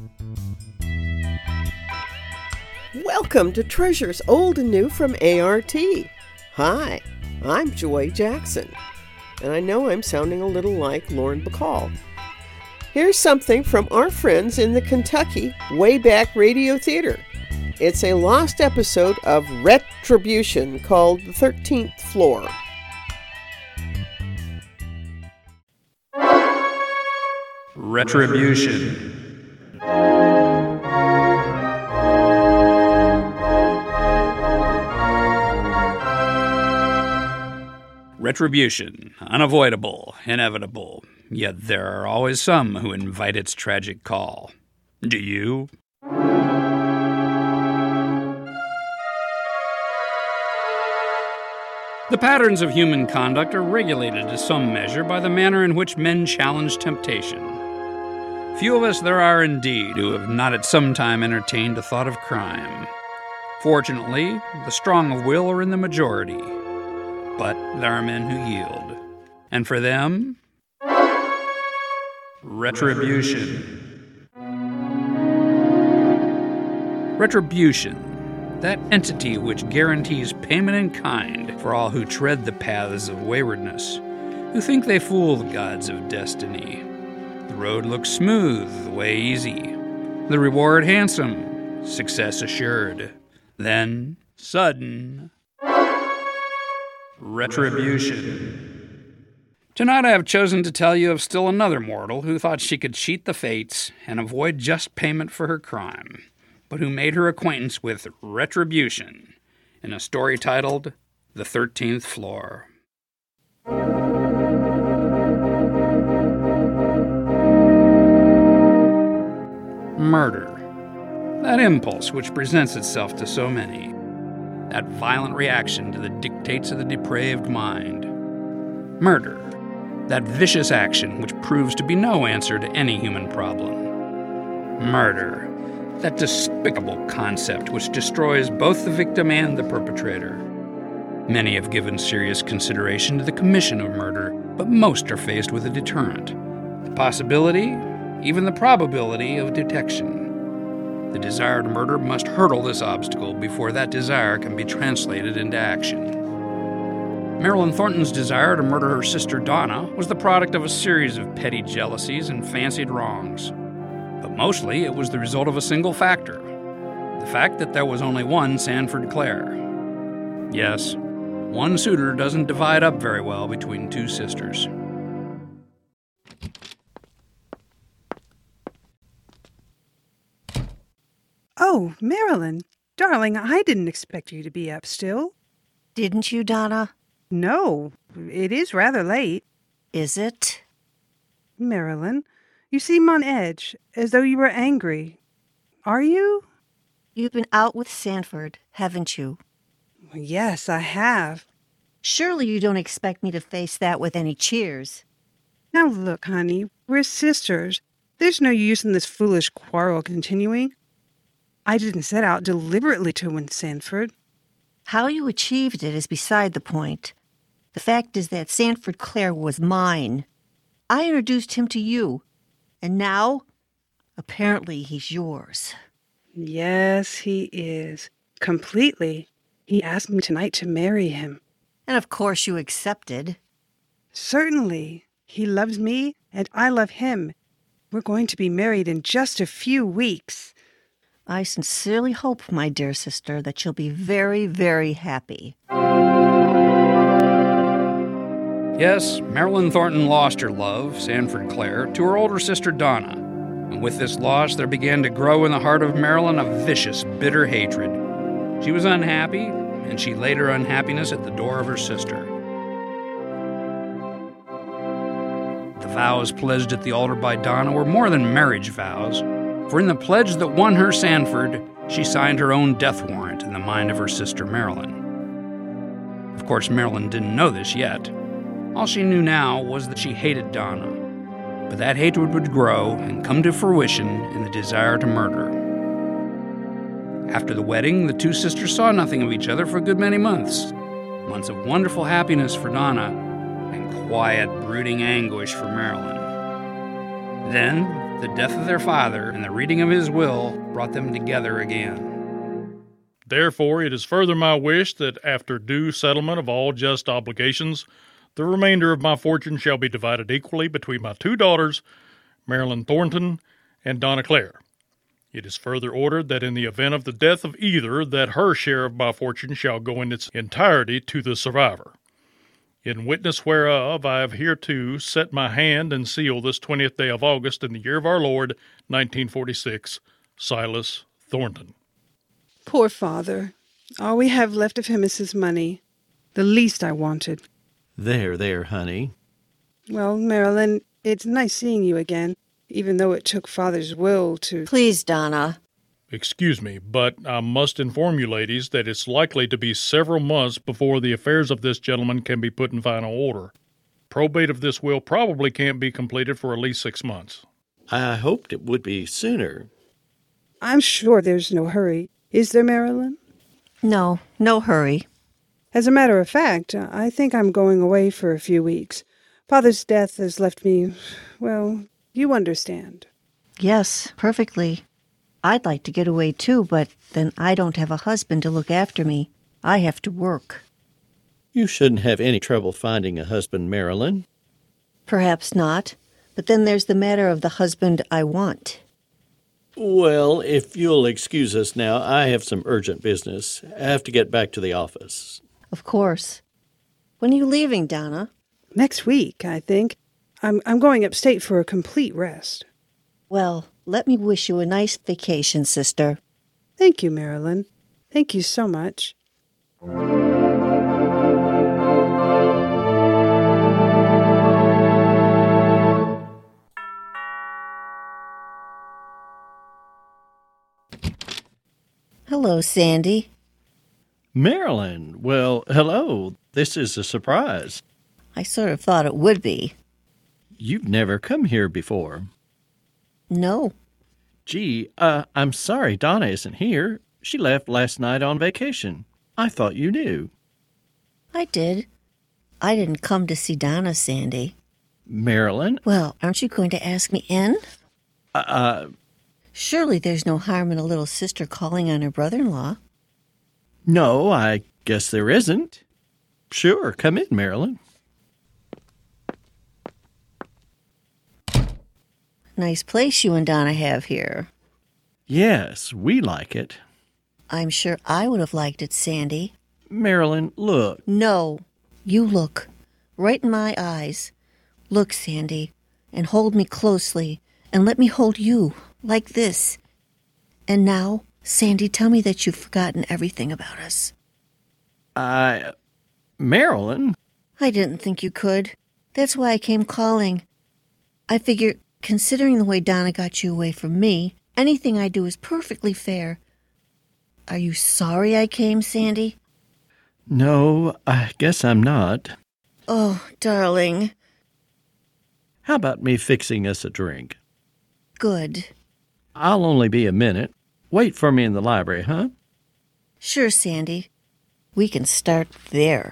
Welcome to Treasures Old and New from ART. Hi, I'm Joy Jackson, and I know I'm sounding a little like Lauren Bacall. Here's something from our friends in the Kentucky Wayback Radio Theater. It's a lost episode of Retribution called The 13th Floor. Retribution. Retribution, unavoidable, inevitable, yet there are always some who invite its tragic call. Do you? The patterns of human conduct are regulated to some measure by the manner in which men challenge temptation. Few of us there are indeed who have not at some time entertained a thought of crime. Fortunately, the strong of will are in the majority. But there are men who yield. And for them, retribution. Retribution, that entity which guarantees payment in kind for all who tread the paths of waywardness, who think they fool the gods of destiny. The road looks smooth, the way easy, the reward handsome, success assured. Then, sudden retribution. Tonight I have chosen to tell you of still another mortal who thought she could cheat the fates and avoid just payment for her crime, but who made her acquaintance with retribution in a story titled The 13th Floor. Murder. That impulse which presents itself to so many. That violent reaction to the dictates of the depraved mind. Murder. That vicious action which proves to be no answer to any human problem. Murder. That despicable concept which destroys both the victim and the perpetrator. Many have given serious consideration to the commission of murder, but most are faced with a deterrent. The possibility, even the probability of detection. The desire to murder must hurdle this obstacle before that desire can be translated into action. Marilyn Thornton's desire to murder her sister Donna was the product of a series of petty jealousies and fancied wrongs. But mostly it was the result of a single factor, the fact that there was only one Sanford Clare. Yes, one suitor doesn't divide up very well between two sisters. Oh, Marilyn, darling, I didn't expect you to be up still. Didn't you, Donna? No, it is rather late. Is it? Marilyn, you seem on edge, as though you were angry. Are you? You've been out with Sanford, haven't you? Yes, I have. Surely you don't expect me to face that with any cheers. Now look, honey, we're sisters. There's no use in this foolish quarrel continuing. I didn't set out deliberately to win Sanford. How you achieved it is beside the point. The fact is that Sanford Clare was mine. I introduced him to you, and now, apparently he's yours. Yes, he is. Completely. He asked me tonight to marry him. And of course you accepted. Certainly. He loves me, and I love him. We're going to be married in just a few weeks. I sincerely hope, my dear sister, that you'll be very, very happy. Yes, Marilyn Thornton lost her love, Sanford Clare, to her older sister Donna. And with this loss, there began to grow in the heart of Marilyn a vicious, bitter hatred. She was unhappy, and she laid her unhappiness at the door of her sister. The vows pledged at the altar by Donna were more than marriage vows, for in the pledge that won her Sanford, she signed her own death warrant in the mind of her sister Marilyn. Of course, Marilyn didn't know this yet. All she knew now was that she hated Donna, but that hatred would grow and come to fruition in the desire to murder. After the wedding, the two sisters saw nothing of each other for a good many months. Months of wonderful happiness for Donna and quiet, brooding anguish for Marilyn. Then, The death of their father and the reading of his will brought them together again. Therefore, it is further my wish that after due settlement of all just obligations, the remainder of my fortune shall be divided equally between my 2 daughters, Marilyn Thornton and Donna Clare. It is further ordered that in the event of the death of either, that her share of my fortune shall go in its entirety to the survivor. In witness whereof I have hereto set my hand and seal this 20th day of August in the year of our Lord, 1946, Silas Thornton. Poor father. All we have left of him is his money. The least I wanted. There, honey. Well, Marilyn, it's nice seeing you again, even though it took Father's will to... Please, Donna. Excuse me, but I must inform you, ladies, that it's likely to be several months before the affairs of this gentleman can be put in final order. Probate of this will probably can't be completed for at least 6 months. I hoped it would be sooner. I'm sure there's no hurry. Is there, Marilyn? No hurry. As a matter of fact, I think I'm going away for a few weeks. Father's death has left me, well, you understand. Yes, perfectly. I'd like to get away too, but then I don't have a husband to look after me. I have to work. You shouldn't have any trouble finding a husband, Marilyn. Perhaps not, but then there's the matter of the husband I want. Well, if you'll excuse us now, I have some urgent business. I have to get back to the office. Of course. When are you leaving, Donna? Next week, I think. I'm going upstate for a complete rest. Well, let me wish you a nice vacation, sister. Thank you, Marilyn. Thank you so much. Hello, Sandy. Marilyn, well, hello. This is a surprise. I sort of thought it would be. You've never come here before. No. Gee, I'm sorry Donna isn't here. She left last night on vacation. I thought you knew. I did. I didn't come to see Donna, Sandy. Marilyn? Well, aren't you going to ask me in? Surely there's no harm in a little sister calling on her brother-in-law. No, I guess there isn't. Sure, come in, Marilyn. Nice place you and Donna have here. Yes, we like it. I'm sure I would have liked it, Sandy. Marilyn, look. No, you look. Right in my eyes. Look, Sandy, and hold me closely, and let me hold you, like this. And now, Sandy, tell me that you've forgotten everything about us. Marilyn? I didn't think you could. That's why I came calling. I figure, considering the way Donna got you away from me, anything I do is perfectly fair. Are you sorry I came, Sandy? No, I guess I'm not. Oh, darling. How about me fixing us a drink? Good. I'll only be a minute. Wait for me in the library, huh? Sure, Sandy. We can start there.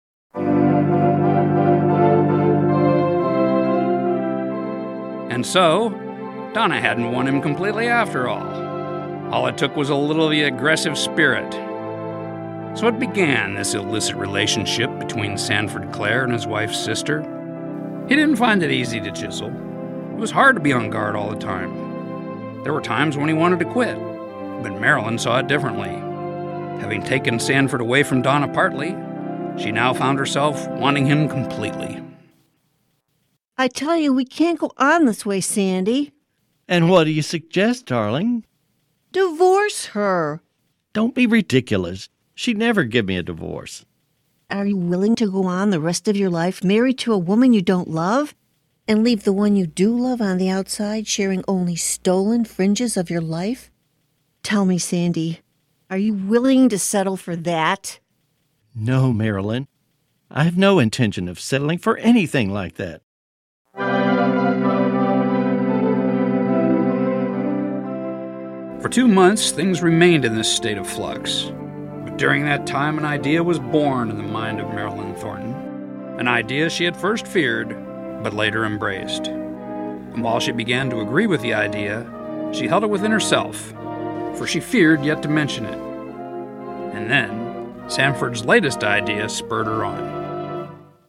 And so, Donna hadn't won him completely after all. All it took was a little of the aggressive spirit. So it began, this illicit relationship between Sanford Clare and his wife's sister. He didn't find it easy to chisel. It was hard to be on guard all the time. There were times when he wanted to quit, but Marilyn saw it differently. Having taken Sanford away from Donna partly, she now found herself wanting him completely. I tell you, we can't go on this way, Sandy. And what do you suggest, darling? Divorce her. Don't be ridiculous. She'd never give me a divorce. Are you willing to go on the rest of your life married to a woman you don't love and leave the one you do love on the outside sharing only stolen fringes of your life? Tell me, Sandy, are you willing to settle for that? No, Marilyn. I have no intention of settling for anything like that. For 2 months, things remained in this state of flux. But during that time, an idea was born in the mind of Marilyn Thornton. An idea she had first feared, but later embraced. And while she began to agree with the idea, she held it within herself, for she feared yet to mention it. And then, Sanford's latest idea spurred her on.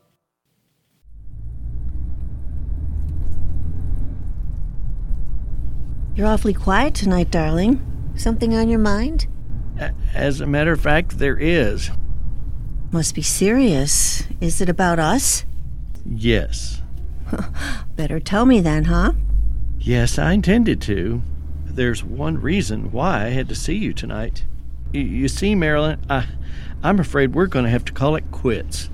You're awfully quiet tonight, darling. Something on your mind? As a matter of fact, there is. Must be serious. Is it about us? Yes. Better tell me then, huh? Yes, I intended to. There's one reason why I had to see you tonight. You see, Marilyn, I'm afraid we're going to have to call it quits.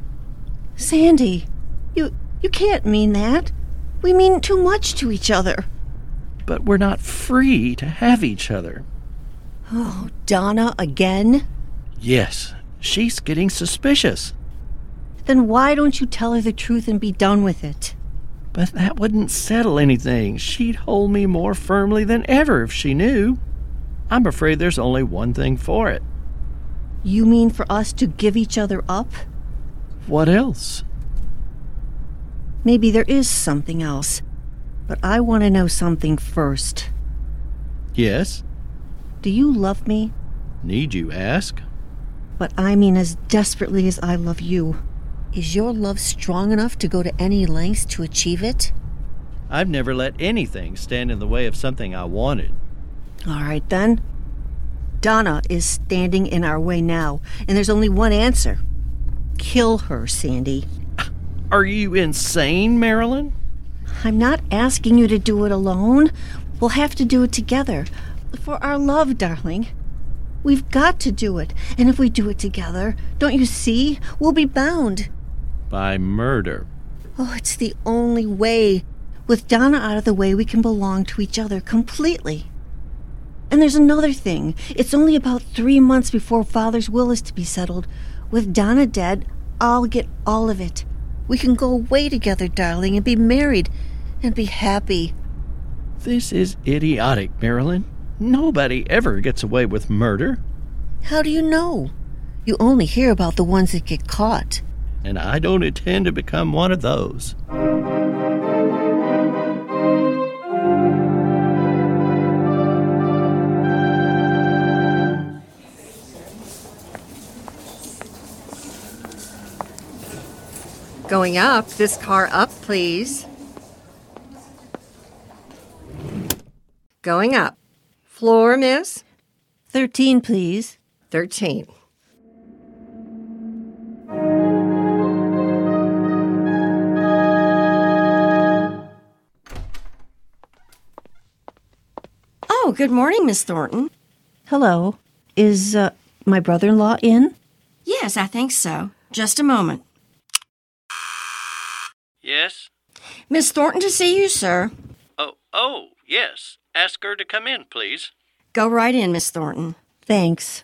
Sandy, you can't mean that. We mean too much to each other. But we're not free to have each other. Oh, Donna again? Yes, she's getting suspicious. Then why don't you tell her the truth and be done with it? But that wouldn't settle anything. She'd hold me more firmly than ever if she knew. I'm afraid there's only one thing for it. You mean for us to give each other up? What else? Maybe there is something else. But I want to know something first. Yes? Do you love me? Need you ask? But I mean as desperately as I love you. Is your love strong enough to go to any lengths to achieve it? I've never let anything stand in the way of something I wanted. All right, then. Donna is standing in our way now, and there's only one answer. Kill her, Sandy. Are you insane, Marilyn? I'm not asking you to do it alone. We'll have to do it together. For our love, darling. We've got to do it. And if we do it together, don't you see? We'll be bound. By murder. Oh, it's the only way. With Donna out of the way, we can belong to each other completely. And there's another thing. It's only about 3 months before Father's will is to be settled. With Donna dead, I'll get all of it. We can go away together, darling, and be married and be happy. This is idiotic, Marilyn. Nobody ever gets away with murder. How do you know? You only hear about the ones that get caught. And I don't intend to become one of those. Going up. This car up, please. Going up. Floor, miss? 13, please. 13. Oh, good morning, Miss Thornton. Hello. Is my brother-in-law in? Yes, I think so. Just a moment. Yes? Miss Thornton to see you, sir. Oh, yes. Ask her to come in, please. Go right in, Miss Thornton. Thanks.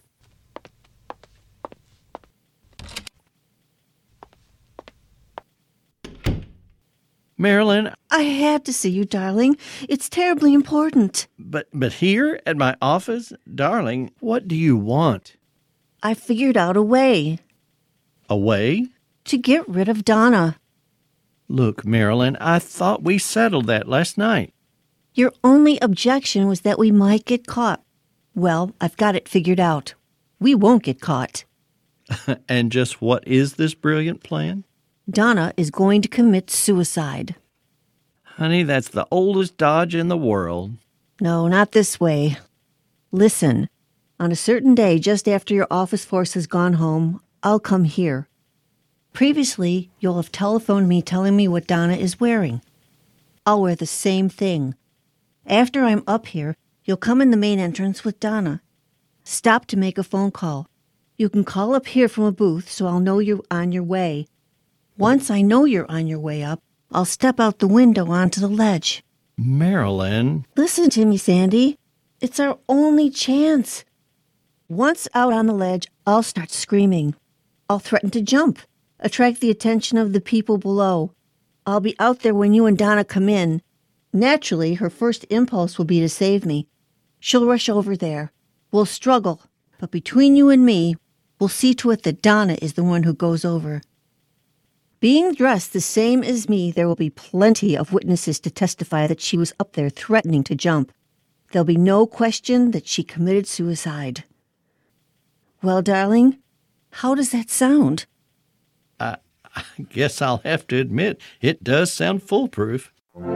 Marilyn, I had to see you, darling. It's terribly important. but here at my office, darling, what do you want? I figured out a way A way? to get rid of Donna. Look, Marilyn, I thought we settled that last night. Your only objection was that we might get caught. Well, I've got it figured out. We won't get caught. And just what is this brilliant plan? Donna is going to commit suicide. Honey, that's the oldest dodge in the world. No, not this way. Listen, on a certain day just after your office force has gone home, I'll come here. Previously, you'll have telephoned me telling me what Donna is wearing. I'll wear the same thing. After I'm up here, you'll come in the main entrance with Donna. Stop to make a phone call. You can call up here from a booth so I'll know you're on your way. Once I know you're on your way up, I'll step out the window onto the ledge. Marilyn. Listen to me, Sandy. It's our only chance. Once out on the ledge, I'll start screaming. I'll threaten to jump, attract the attention of the people below. I'll be out there when you and Donna come in. Naturally, her first impulse will be to save me. She'll rush over there. We'll struggle, but between you and me, we'll see to it that Donna is the one who goes over. Being dressed the same as me, there will be plenty of witnesses to testify that she was up there threatening to jump. There'll be no question that she committed suicide. Well, darling, how does that sound? I guess I'll have to admit it does sound foolproof.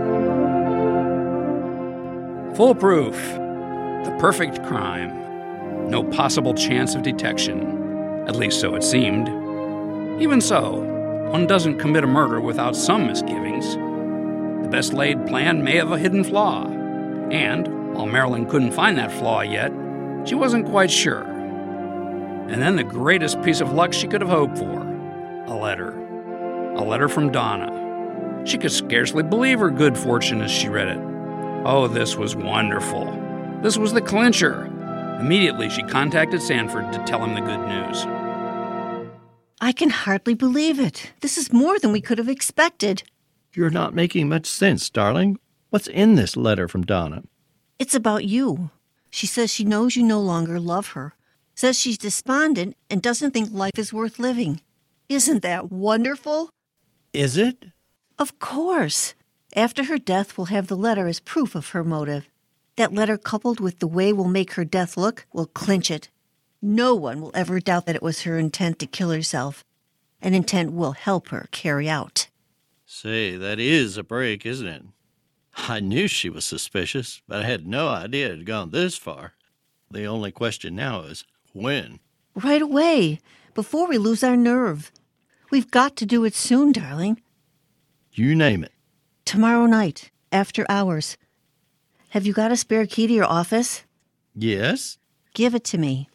Foolproof. The perfect crime. No possible chance of detection. At least so it seemed. Even so, one doesn't commit a murder without some misgivings. The best laid plan may have a hidden flaw. And, while Marilyn couldn't find that flaw yet, she wasn't quite sure. And then the greatest piece of luck she could have hoped for. A letter. A letter from Donna. She could scarcely believe her good fortune as she read it. Oh, this was wonderful. This was the clincher. Immediately, she contacted Sanford to tell him the good news. I can hardly believe it. This is more than we could have expected. You're not making much sense, darling. What's in this letter from Donna? It's about you. She says she knows you no longer love her. Says she's despondent and doesn't think life is worth living. Isn't that wonderful? Is it? Of course. After her death, we'll have the letter as proof of her motive. That letter, coupled with the way we'll make her death look, will clinch it. No one will ever doubt that it was her intent to kill herself. An intent we'll help her carry out. Say, that is a break, isn't it? I knew she was suspicious, but I had no idea it had gone this far. The only question now is, when? Right away, before we lose our nerve. We've got to do it soon, darling. You name it. Tomorrow night, after hours. Have you got a spare key to your office? Yes? Give it to me.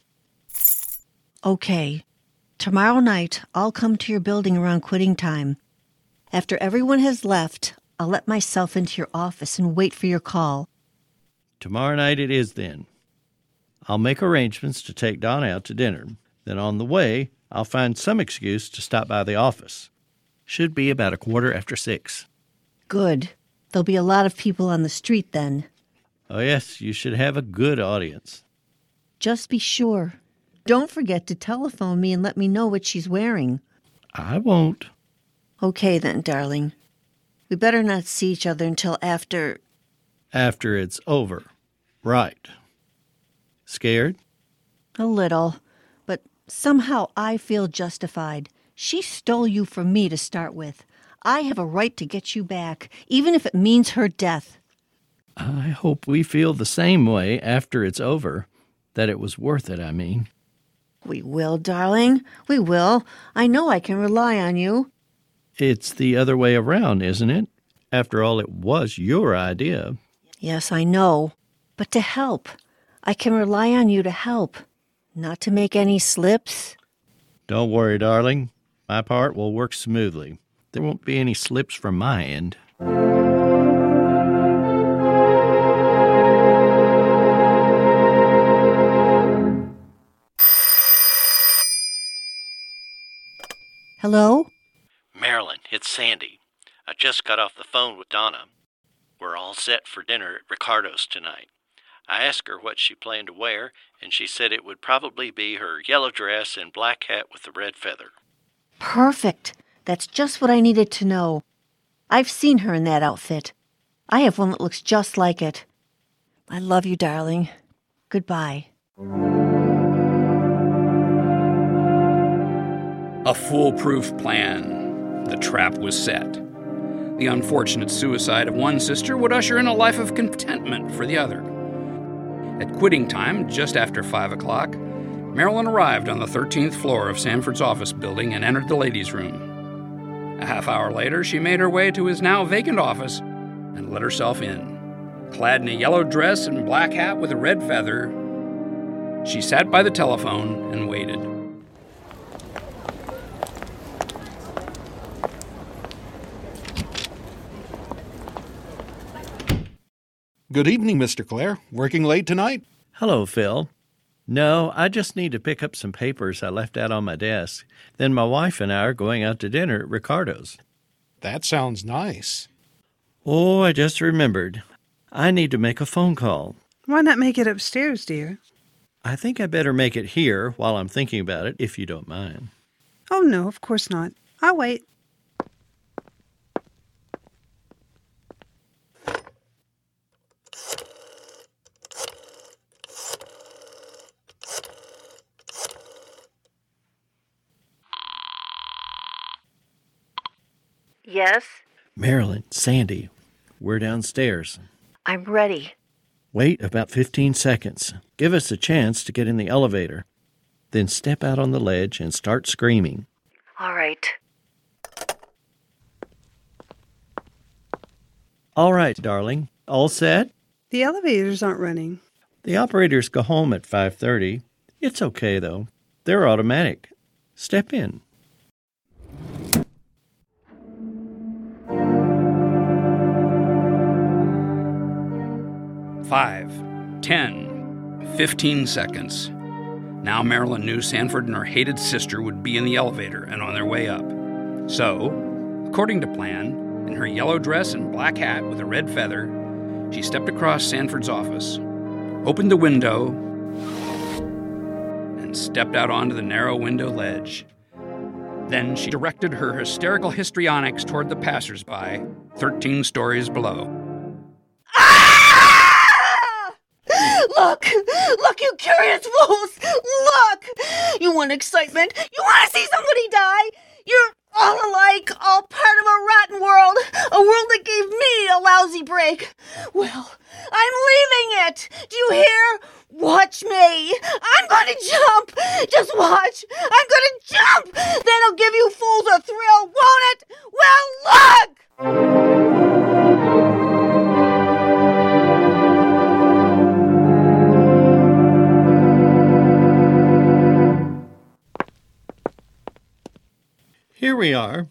Okay. Tomorrow night, I'll come to your building around quitting time. After everyone has left, I'll let myself into your office and wait for your call. Tomorrow night it is then. I'll make arrangements to take Donna out to dinner. Then on the way, I'll find some excuse to stop by the office. Should be about 6:15. Good. There'll be a lot of people on the street then. Oh yes, you should have a good audience. Just be sure. Don't forget to telephone me and let me know what she's wearing. I won't. Okay then, darling. We better not see each other until after... After it's over. Right. Scared? A little. But somehow I feel justified. She stole you from me to start with. I have a right to get you back, even if it means her death. I hope we feel the same way after it's over. That it was worth it, I mean. We will, darling. We will. I know I can rely on you. It's the other way around, isn't it? After all, it was your idea. Yes, I know. But to help. I can rely on you to help. Not to make any slips. Don't worry, darling. My part will work smoothly. There won't be any slips from my end. Hello? Marilyn, it's Sandy. I just got off the phone with Donna. We're all set for dinner at Ricardo's tonight. I asked her what she planned to wear, and she said it would probably be her yellow dress and black hat with the red feather. Perfect. That's just what I needed to know. I've seen her in that outfit. I have one that looks just like it. I love you, darling. Goodbye. A foolproof plan. The trap was set. The unfortunate suicide of one sister would usher in a life of contentment for the other. At quitting time, just after 5 o'clock, Marilyn arrived on the 13th floor of Sanford's office building and entered the ladies' room. A half hour later, she made her way to his now vacant office and let herself in. Clad in a yellow dress and black hat with a red feather, she sat by the telephone and waited. Good evening, Mr. Clare. Working late tonight? Hello, Phil. No, I just need to pick up some papers I left out on my desk. Then my wife and I are going out to dinner at Ricardo's. That sounds nice. Oh, I just remembered. I need to make a phone call. Why not make it upstairs, dear? I think I better make it here while I'm thinking about it, if you don't mind. Oh, no, of course not. I'll wait. Yes? Marilyn, Sandy, we're downstairs. I'm ready. Wait about 15 seconds. Give us a chance to get in the elevator. Then step out on the ledge and start screaming. All right. All right, darling. All set? The elevators aren't running. The operators go home at 5:30. It's okay, though. They're automatic. Step in. 5, 10, 15 seconds. Now Marilyn knew Sanford and her hated sister would be in the elevator and on their way up. So, according to plan, in her yellow dress and black hat with a red feather, she stepped across Sanford's office, opened the window, and stepped out onto the narrow window ledge. Then she directed her hysterical histrionics toward the passersby, 13 stories below. Look! Look, you curious fools! Look! You want excitement? You want to see somebody die? You're all alike, all part of a rotten world. A world that gave me a lousy break. Well, I'm leaving it. Do you hear? Watch me. I'm going to jump. Just watch. I'm going to jump. That'll give you fools a thrill, won't it? Well, look! Here we are.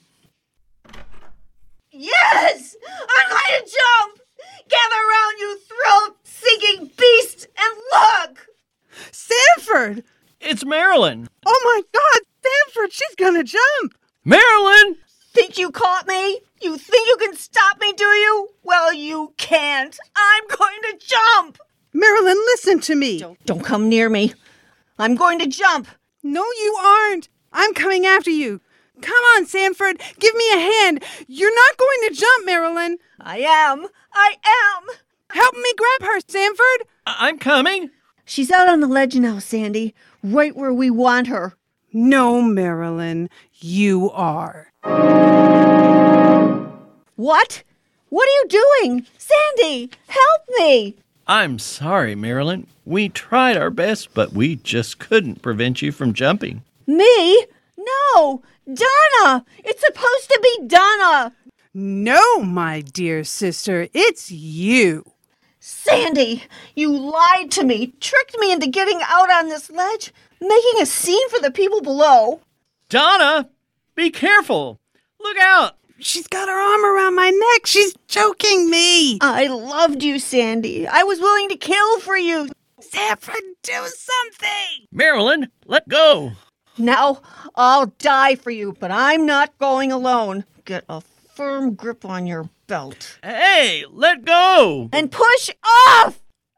Yes! I'm going to jump! Gather around, you thrill-seeking beasts, and look! Sanford! It's Marilyn. Oh my God, Sanford, she's gonna jump! Marilyn! Think you caught me? You think you can stop me, do you? Well, you can't. I'm going to jump! Marilyn, listen to me. Don't come near me. I'm going to jump. No, you aren't. I'm coming after you. Come on, Sanford. Give me a hand. You're not going to jump, Marilyn. I am. Help me grab her, Sanford. I'm coming. She's out on the ledge now, Sandy. Right where we want her. No, Marilyn. You are. What? What are you doing? Sandy, help me. I'm sorry, Marilyn. We tried our best, but we just couldn't prevent you from jumping. Me? No. Donna! It's supposed to be Donna! No, my dear sister, it's you. Sandy, you lied to me, tricked me into getting out on this ledge, making a scene for the people below. Donna, be careful. Look out. She's got her arm around my neck. She's choking me. I loved you, Sandy. I was willing to kill for you. Sanford, do something. Marilyn, let go. Now, I'll die for you, but I'm not going alone. Get a firm grip on your belt. Hey, let go! And push off!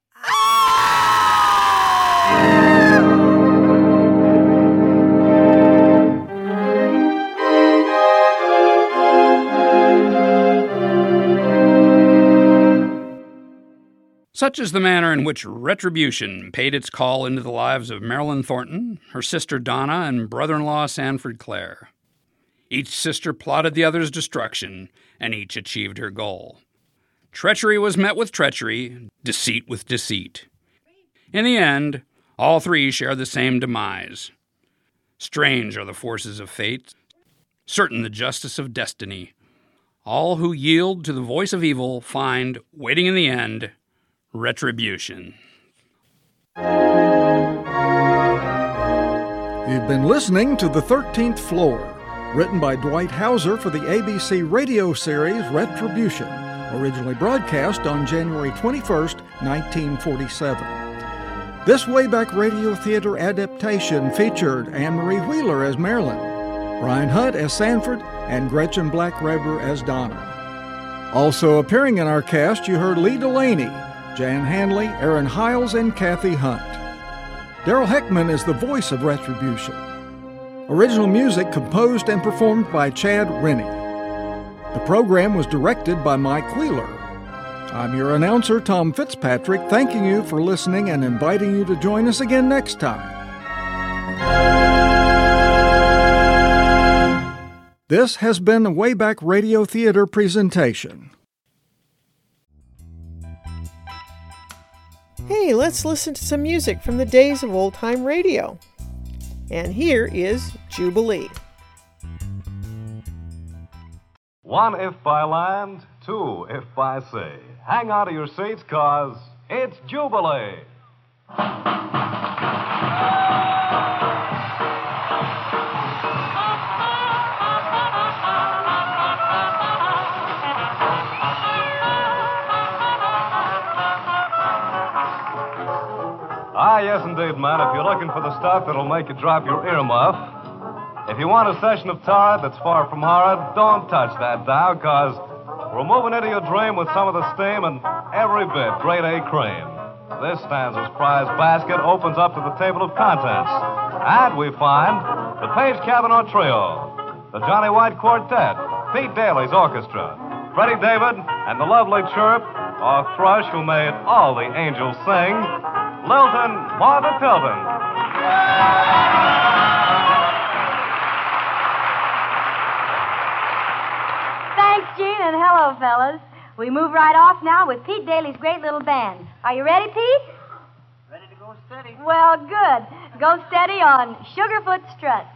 Such is the manner in which retribution paid its call into the lives of Marilyn Thornton, her sister Donna, and brother-in-law Sanford Clare. Each sister plotted the other's destruction, and each achieved her goal. Treachery was met with treachery, deceit with deceit. In the end, all three share the same demise. Strange are the forces of fate, certain the justice of destiny. All who yield to the voice of evil find, waiting in the end, retribution. You've been listening to The 13th Floor, written by Dwight Hauser for the ABC radio series Retribution, originally broadcast on January 21st, 1947. This Wayback Radio Theater adaptation featured Anne-Marie Wheeler as Marilyn, Brian Hunt as Sanford, and Gretchen Black-Reber as Donna. Also appearing in our cast, you heard Lee Delaney, Jan Hanley, Aaron Hiles, and Kathy Hunt. Daryl Heckman is the voice of Retribution. Original music composed and performed by Chad Rennie. The program was directed by Mike Wheeler. I'm your announcer, Tom Fitzpatrick, thanking you for listening and inviting you to join us again next time. This has been a Wayback Radio Theater presentation. Hey, let's listen to some music from the days of old-time radio. And here is Jubilee. 1 if by land, 2 if by sea. Hang on to your seats, 'cause it's Jubilee. Ah, yes, indeed, man. If you're looking for the stuff that'll make you drop your earmuff, if you want a session of tar that's far from horrid, don't touch that dial, 'cause we're moving into your dream with some of the steam and every bit grade A cream. This stanza's prize basket opens up to the table of contents, and we find the Page Cavanaugh Trio, the Johnny White Quartet, Pete Daly's Orchestra, Freddie David, and the lovely chirp, or thrush who made all the angels sing, Lilton Martha Tilton. Thanks, Gene, and hello, fellas. We move right off now with Pete Daly's great little band. Are you ready, Pete? Ready to go steady. Well, good. Go steady on Sugarfoot Strut.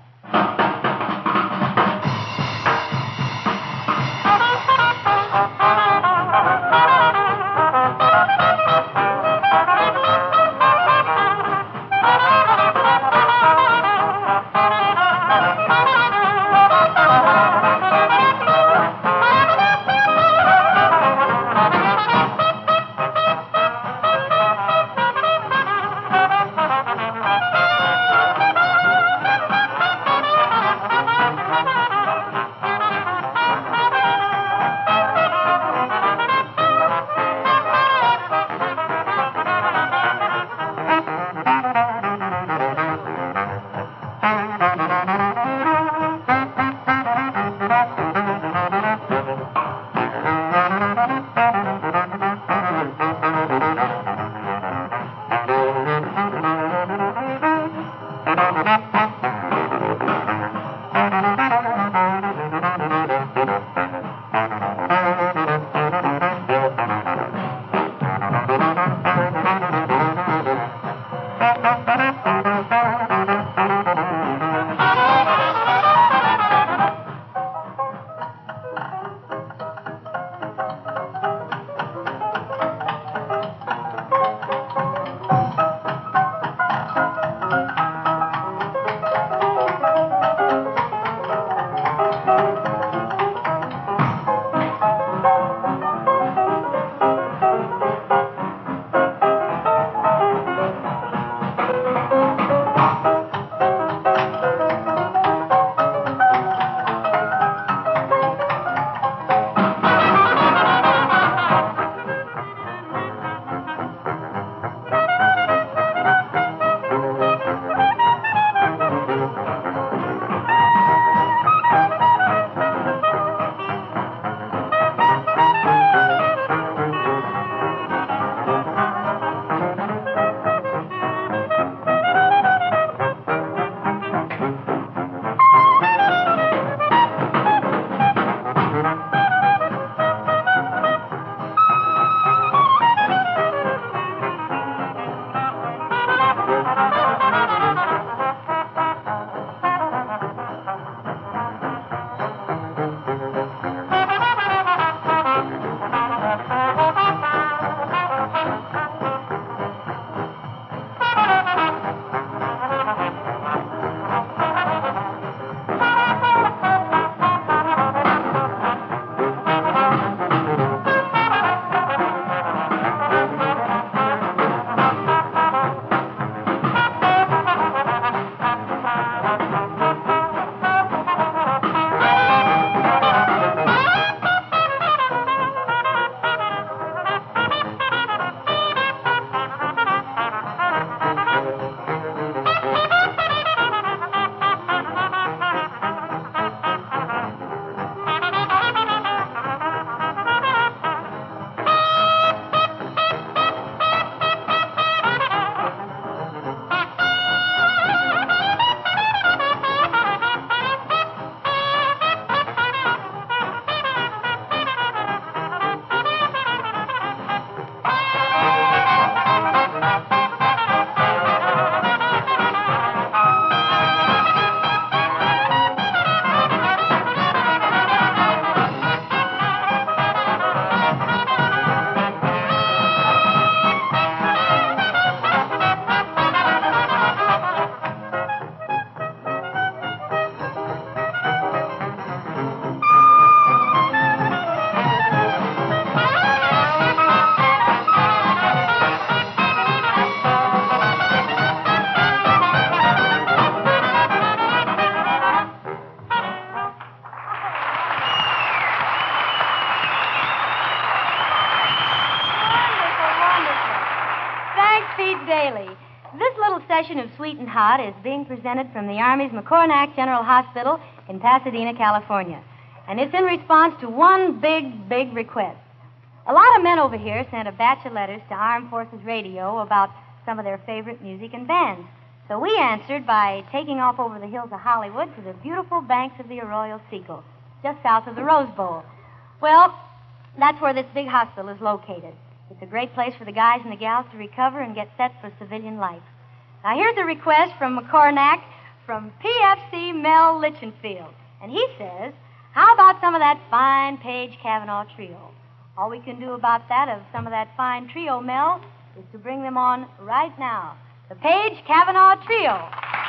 This little session of Sweet and Hot is being presented from the Army's McCornack General Hospital in Pasadena, California. And it's in response to one big request. A lot of men over here sent a batch of letters to Armed Forces Radio about some of their favorite music and bands. So we answered by taking off over the hills of Hollywood to the beautiful banks of the Arroyo Seco, just south of the Rose Bowl. Well, that's where this big hospital is located. It's a great place for the guys and the gals to recover and get set for civilian life. Now, here's a request from McCornack from PFC Mel Lichenfield. And he says, how about some of that fine Page Cavanaugh Trio? All we can do about that of some of that fine trio, Mel, is to bring them on right now. The Page Cavanaugh Trio.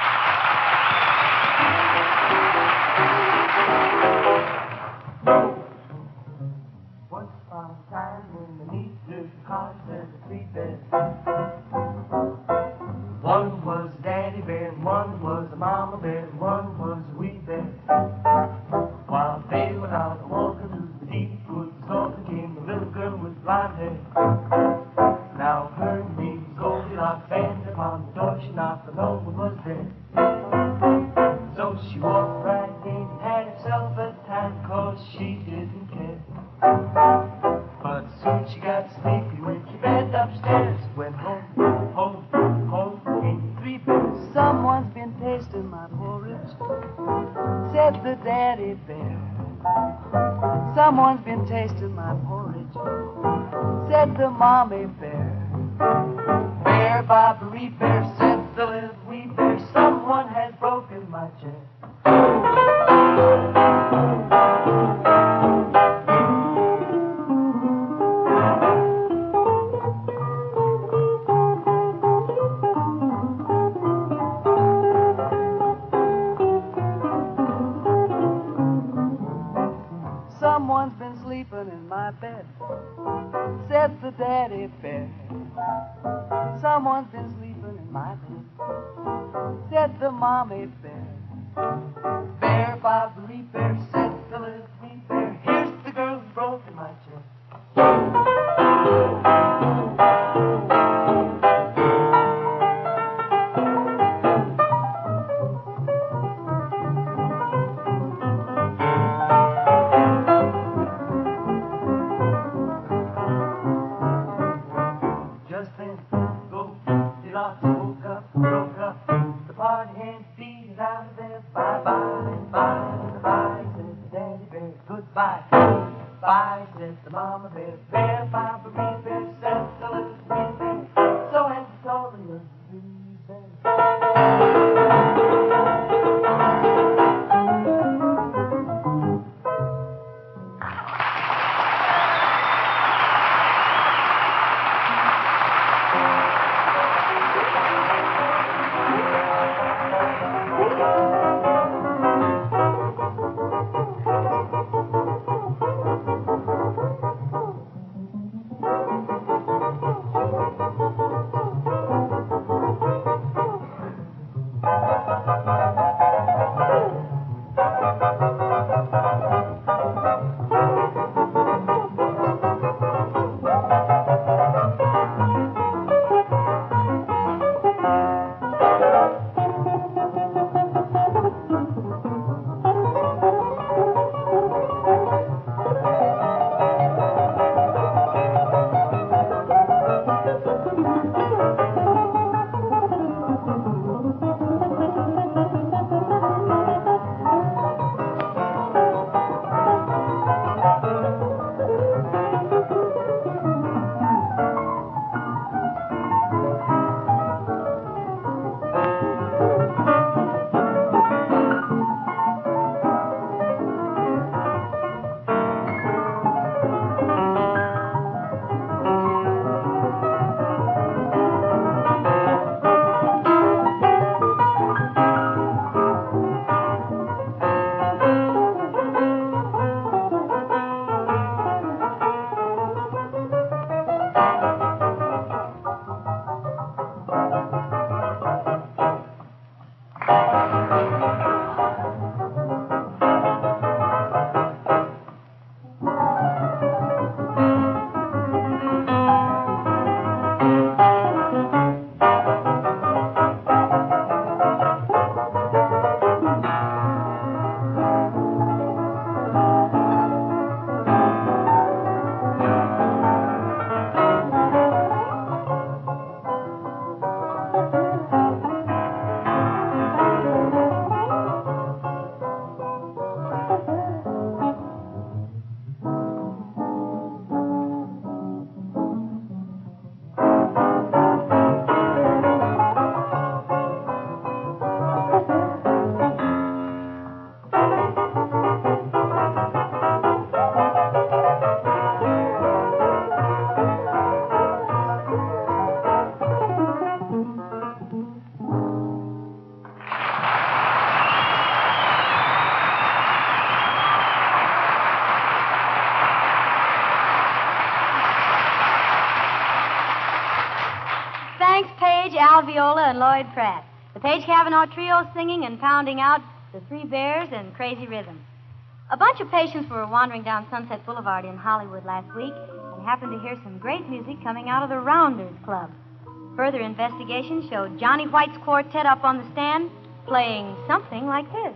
Once upon a time when the neat little cottage had a 3-bed. One was a daddy bear, and one was a mama bear, and one was a wee bear. While they went out walking through the deep woods, along came a little girl with blonde hair. Now her name was Goldilocks, and upon the door she knocked, but no one was there. So she walked right in and had herself a time, 'cause she didn't care. But soon she got sleepy, went to bed upstairs, went home, home, home, came 3 bears. Someone's been tasting my porridge, said the daddy bear. Someone's been tasting my porridge, said the mommy bear. Bear, Bobbery bear, said the little wee bear, someone has broken my chair. Someone's been sleeping in my bed, said the daddy bear. Someone's been sleeping in my bed, said the mommy bear. Bear, Bobbery bear, said the little wee bear, here's the girl who's broken my chair. Just then, Goldilocks woke up, broke up. The party hands beat it out of there. Bye, bye, bye, bye, said the daddy bear. Goodbye, bye, said the mama bear. Bear, Bobbery bear, said the little wee bear. So and so the little wee bear. Thanks, Paige, Al Viola, and Lloyd Pratt. The Paige Cavanaugh Trio singing and pounding out The Three Bears and Crazy Rhythm. A bunch of patients were wandering down Sunset Boulevard in Hollywood last week and happened to hear some great music coming out of the Rounders Club. Further investigation showed Johnny White's quartet up on the stand playing something like this.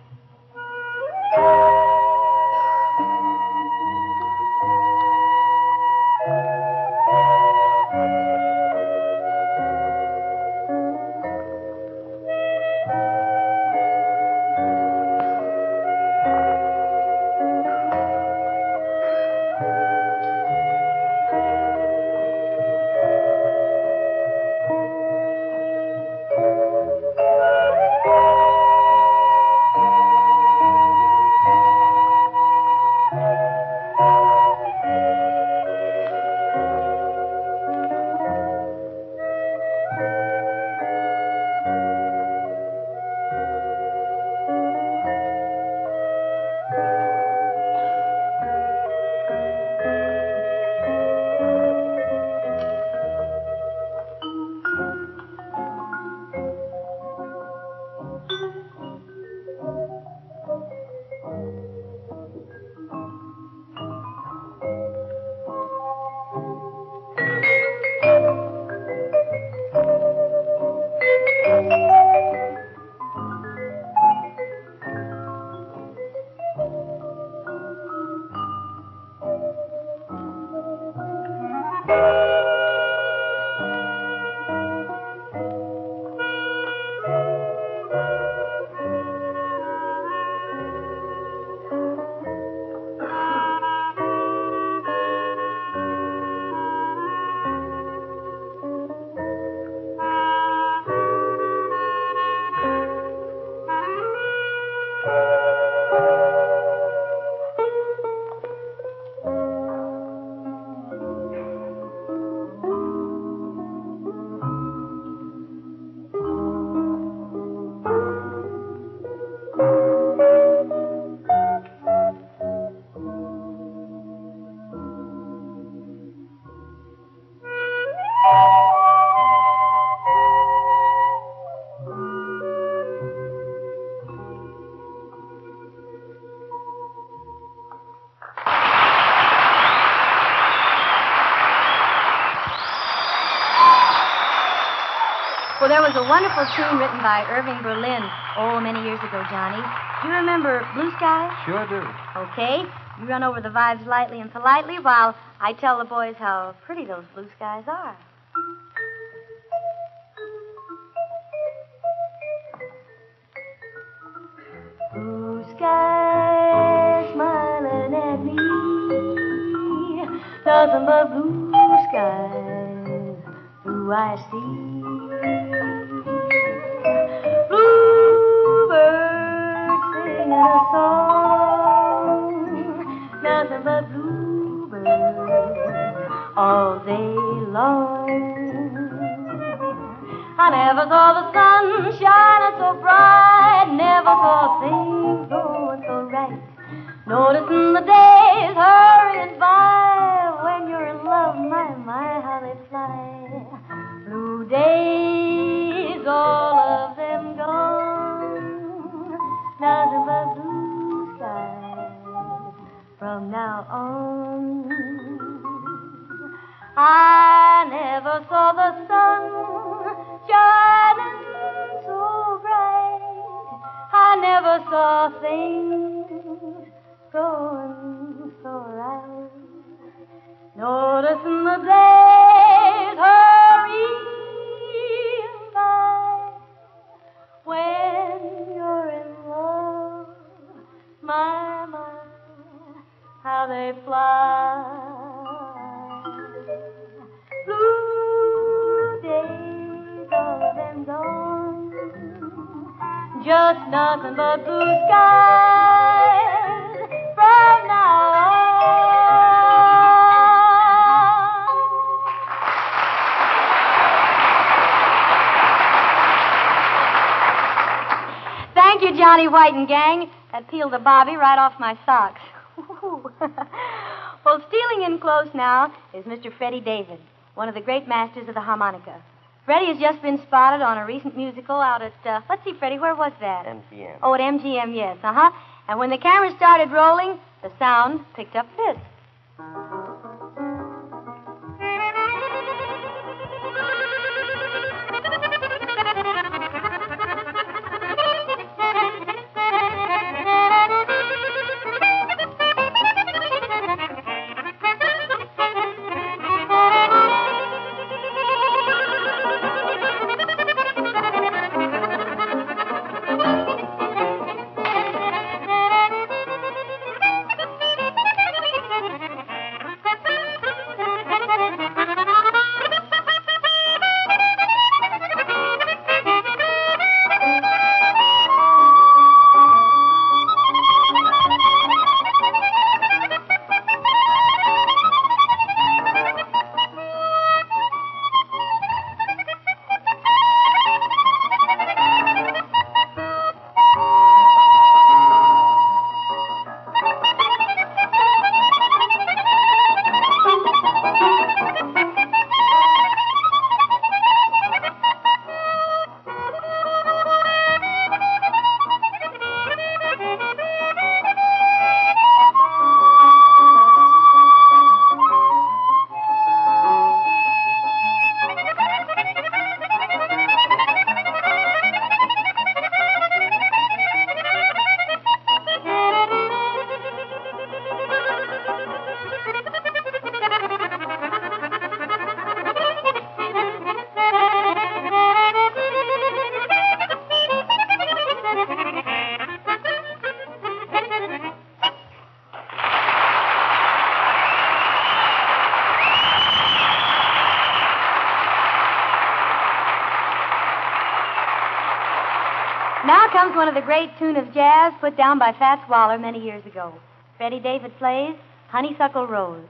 Well, there was a wonderful tune written by Irving Berlin, many years ago, Johnny. Do you remember Blue Skies? Sure do. Okay. You run over the vibes lightly and politely while I tell the boys how pretty those blue skies are. Blue skies smiling at me, nothing but blue skies do I see. Bluebirds singing a song, nothing but bluebirds all day long. I never saw the sun shining so bright, never saw things going so right. Noticing the days hurrying by, when you're in love, my, how they fly. Blue days, all of them gone, nothing but blue skies from now on. I never saw the sun shining so bright, I never saw things going so right. Noticing the days hurrying just nothing but blue skies from now on. Thank you, Johnny White and gang. That peeled the bobby right off my socks. Well, stealing in close now is Mr. Freddie David, one of the great masters of the harmonica. Freddie has just been spotted on a recent musical out at, let's see, Freddie, where was that? MGM. Oh, at MGM, yes, uh-huh. And when the camera started rolling, the sound picked up this. Now comes one of the great tune of jazz put down by Fats Waller many years ago. Freddie David plays Honeysuckle Rose.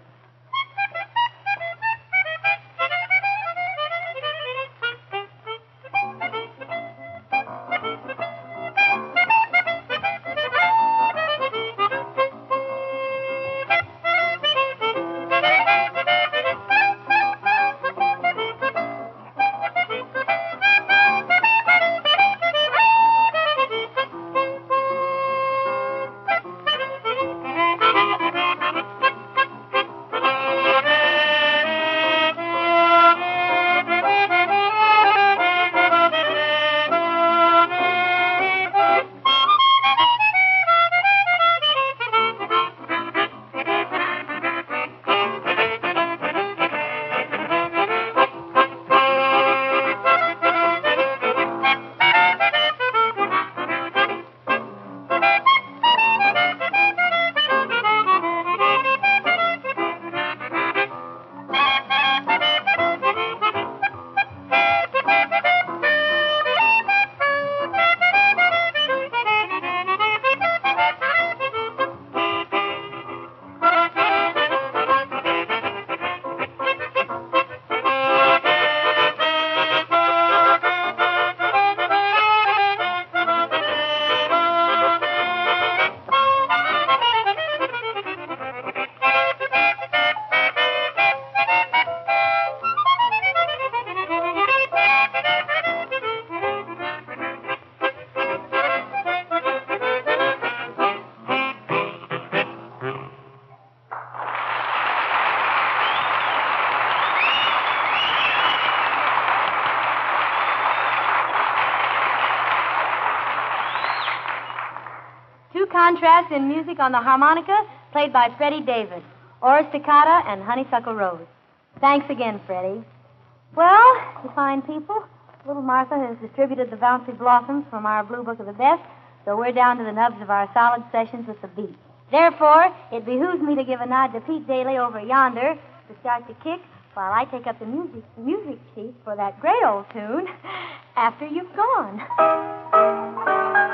Contrasts in music on the harmonica played by Freddie David, Ora Toccata and Honeysuckle Rose. Thanks again, Freddie. Well, you fine people, little Martha has distributed the bouncy blossoms from our Blue Book of the Best, so we're down to the nubs of our solid sessions with the beat. Therefore, it behooves me to give a nod to Pete Daly over yonder to start the kick while I take up the music sheet for that great old tune, After You've Gone.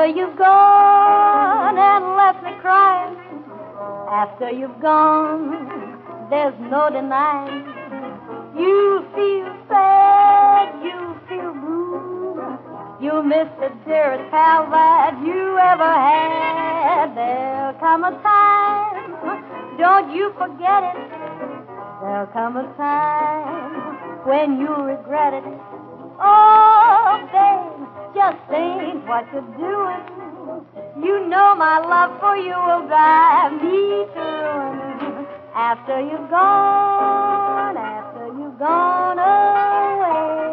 you've gone and left me crying, after you've gone, there's no denying. You feel sad, you feel blue. You miss the dearest pal that you ever had. There'll come a time, don't you forget it. There'll come a time when you regret it. Oh, babe, just think what you're doing. You know my love for you will drive me to ruin. After you've gone away.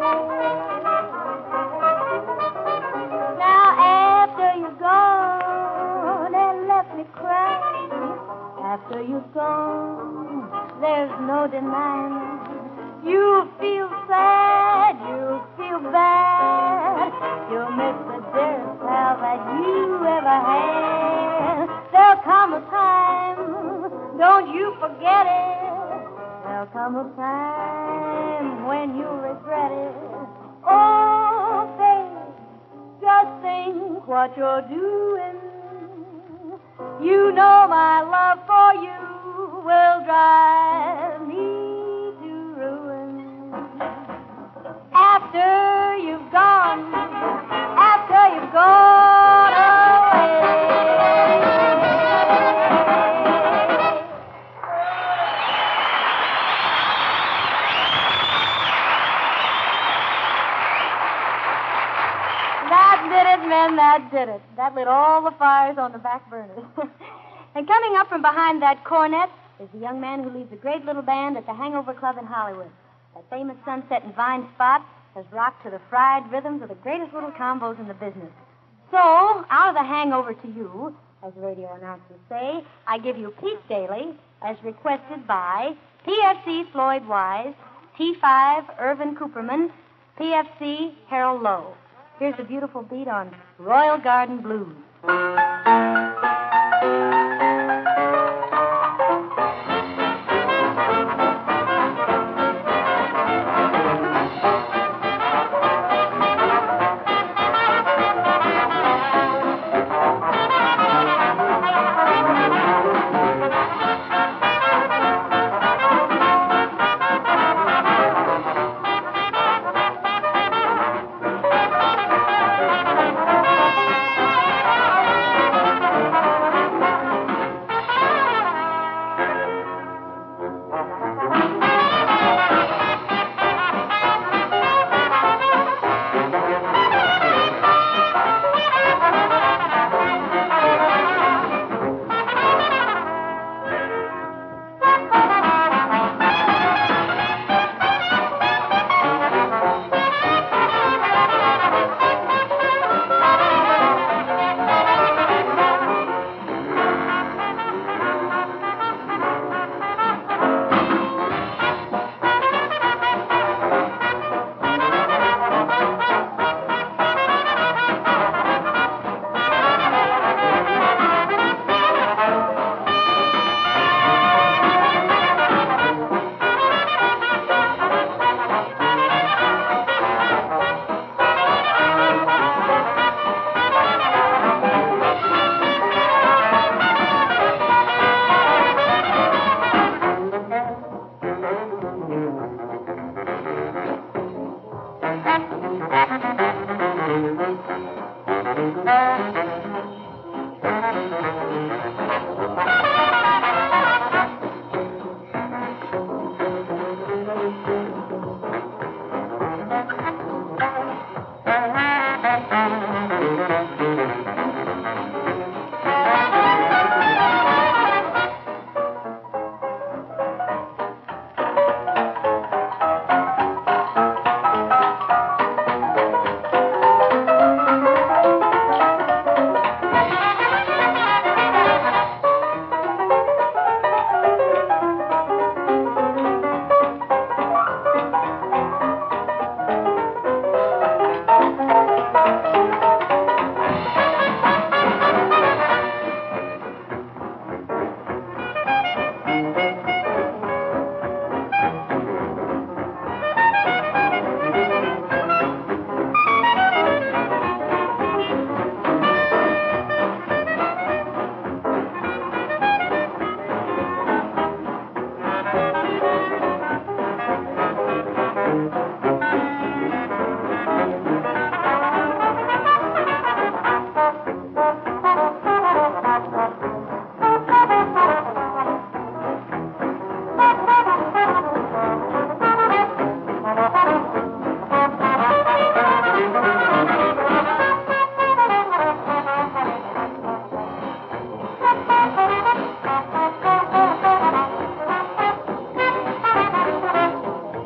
Now after you've gone and left me crying, after you've gone, there's no denying. You feel sad, you feel bad. You'll miss the dearest pal that you ever had. There'll come a time, don't you forget it. There'll come a time when you regret it. Oh, babe, just think what you're doing. You know my love for you will drive me to ruin. After you've gone away. That did it, men, that did it. That lit all the fires on the back burners. And coming up from behind that cornet is the young man who leads a great little band at the Hangover Club in Hollywood. That famous Sunset and Vine spot has rocked to the fried rhythms of the greatest little combos in the business. So, out of the hangover to you, as radio announcers say, I give you Pete Daly, as requested by PFC Floyd Wise, T5 Irvin Cooperman, PFC Harold Lowe. Here's a beautiful beat on Royal Garden Blues.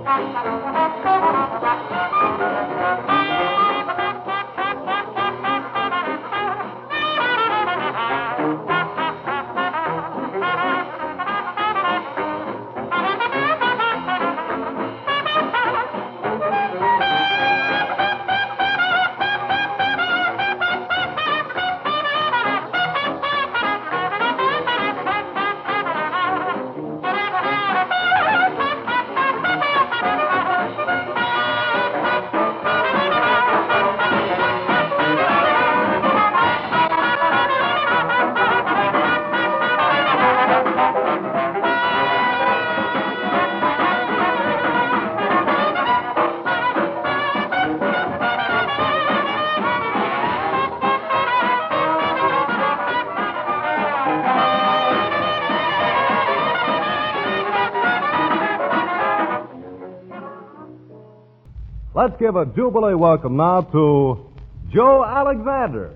Let's give a jubilee welcome now to Joe Alexander.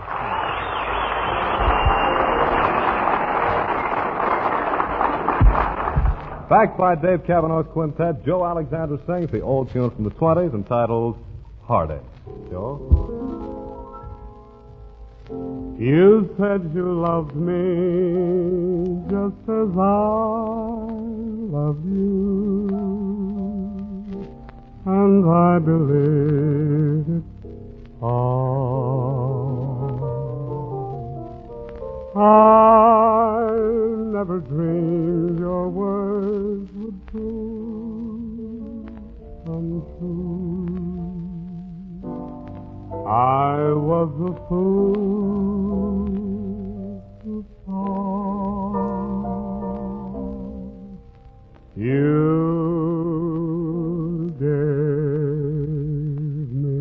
Backed by Dave Cavanaugh's quintet, Joe Alexander sings the old tune from the 20s entitled Heartache. Joe? You said you loved me just as I love you, and I believed it all. I never dreamed your words would come true. I was a fool to fall. You gave me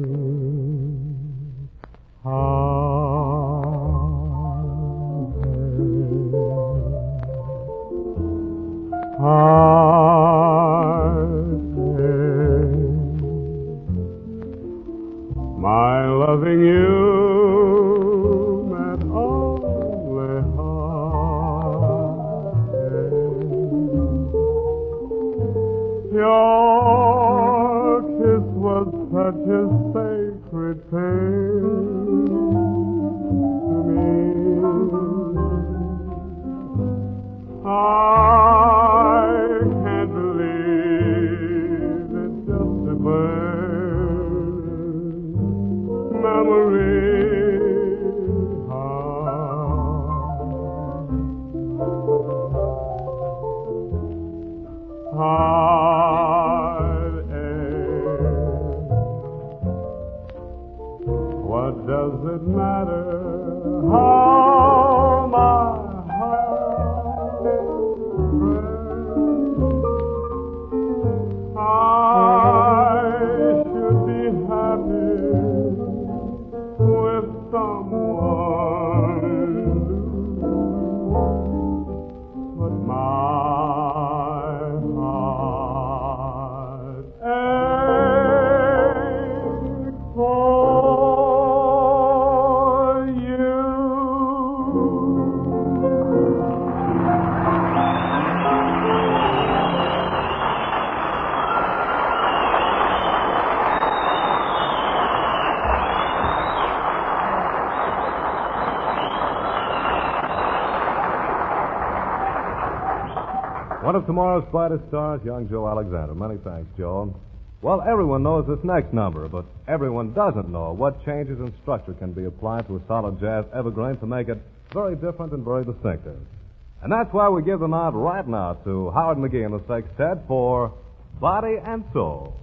my loving you meant only heartache. Your kiss was such a sacred thing to me. I can't believe it's just a memory. What does it matter how my heart breaks? I should be happy with someone new, but my heart aches for you. One of tomorrow's brightest stars, young Joe Alexander. Many thanks, Joe. Well, everyone knows this next number, but everyone doesn't know what changes in structure can be applied to a solid jazz evergreen to make it very different and very distinctive. And that's why we give them out right now to Howard McGee and the Sextet for Body and Soul.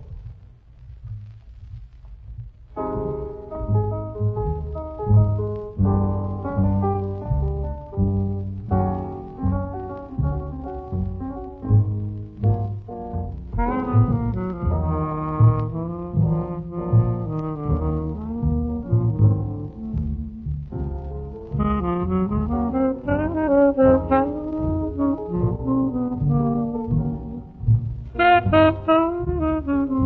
Thank you.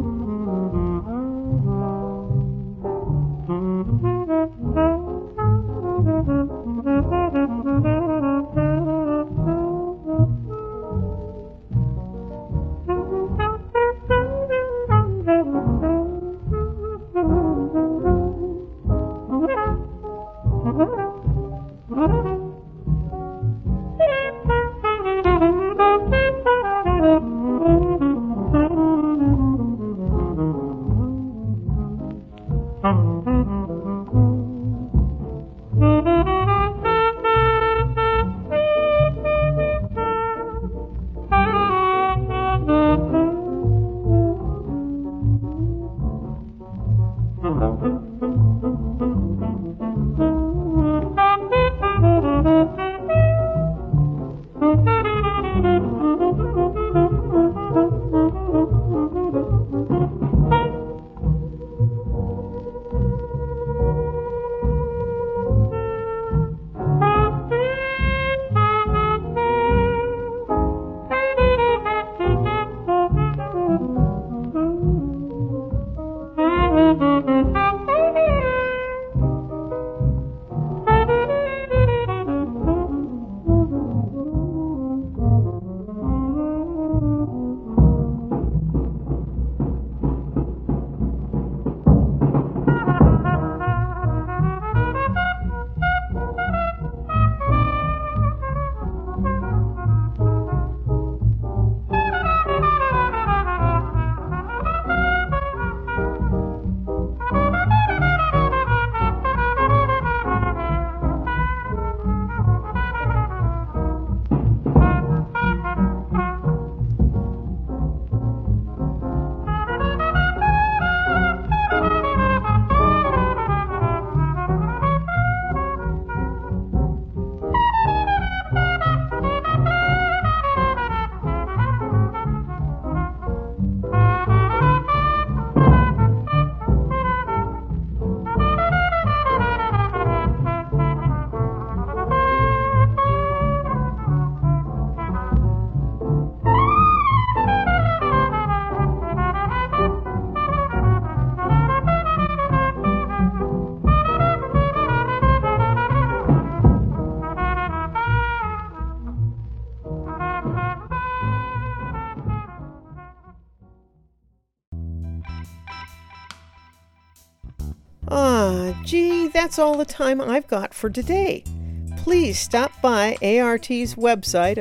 Gee, that's all the time I've got for today. Please stop by ART's website,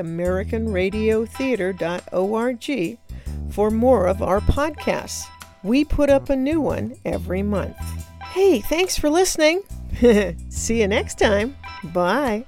AmericanRadioTheater.org, for more of our podcasts. We put up a new one every month. Hey, thanks for listening. See you next time. Bye.